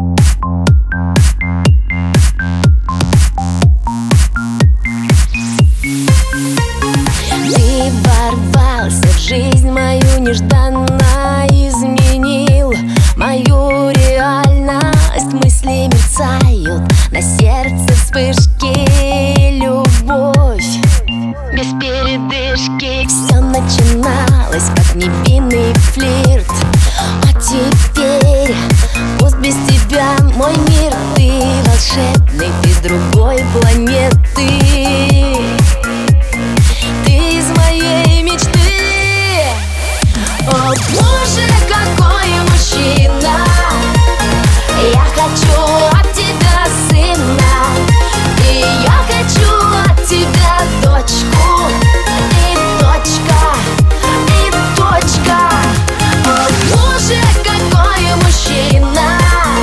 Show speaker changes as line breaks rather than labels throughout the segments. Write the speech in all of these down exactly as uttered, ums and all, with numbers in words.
Ты ворвался в жизнь мою нежданно, изменил мою реальность. Мысли мерцают, на сердце вспышки, любовь без передышки. Все начиналось как невинный флирт, а теперь пусть без тебя мой мир. Ты волшебный, ты с другой планеты. Ты из моей мечты. О боже, какой мужчина! Я хочу от тебя сына, и я хочу от тебя дочку. И точка, и точка. О боже, какой мужчина!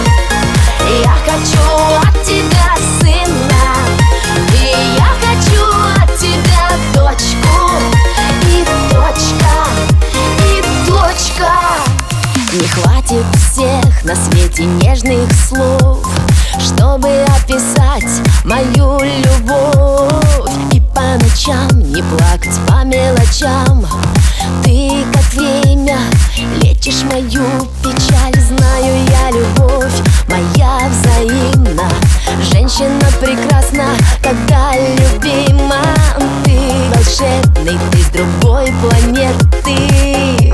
Я хочу от тебя сына, и я хочу от тебя дочку. И точка, и точка. Не хватит всех на свете нежных слов, чтобы описать мою любовь. И по ночам не плакать по мелочам. Ты как время лечишь мою печаль. Знаю я, любовь моя взаимна. Женщина прекрасна, когда любима. Ты волшебный, ты с другой планеты.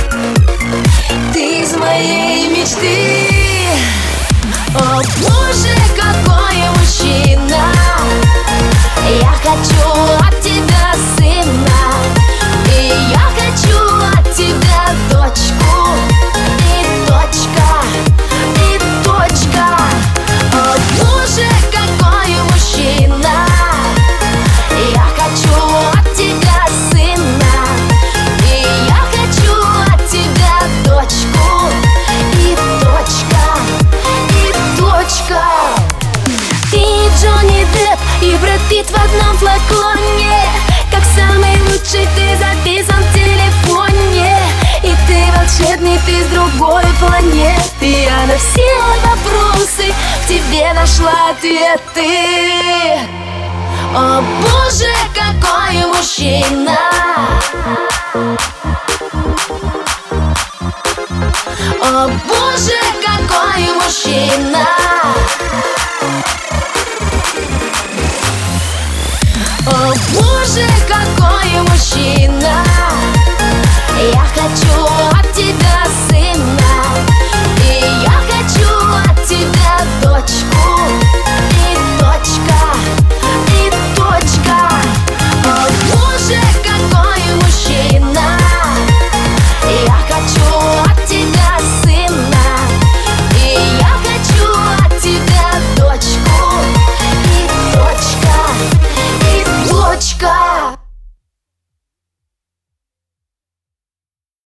Ты из моей мечты. О боже, какой мужчина! Я хочу от тебя сына, и я хочу от тебя дочку. И точка, и точка. О боже, какой мужчина! Я хочу от тебя сына, и я хочу от тебя дочку. И точка, и точка. Ты Джонни Депп и Брэд Питт в одном флаконе. Как самый лучший ты записан в телефоне. И ты волшебный, ты с другой планеты. Я на все вопросы в тебе нашла ответы. О боже, какой мужчина! О боже,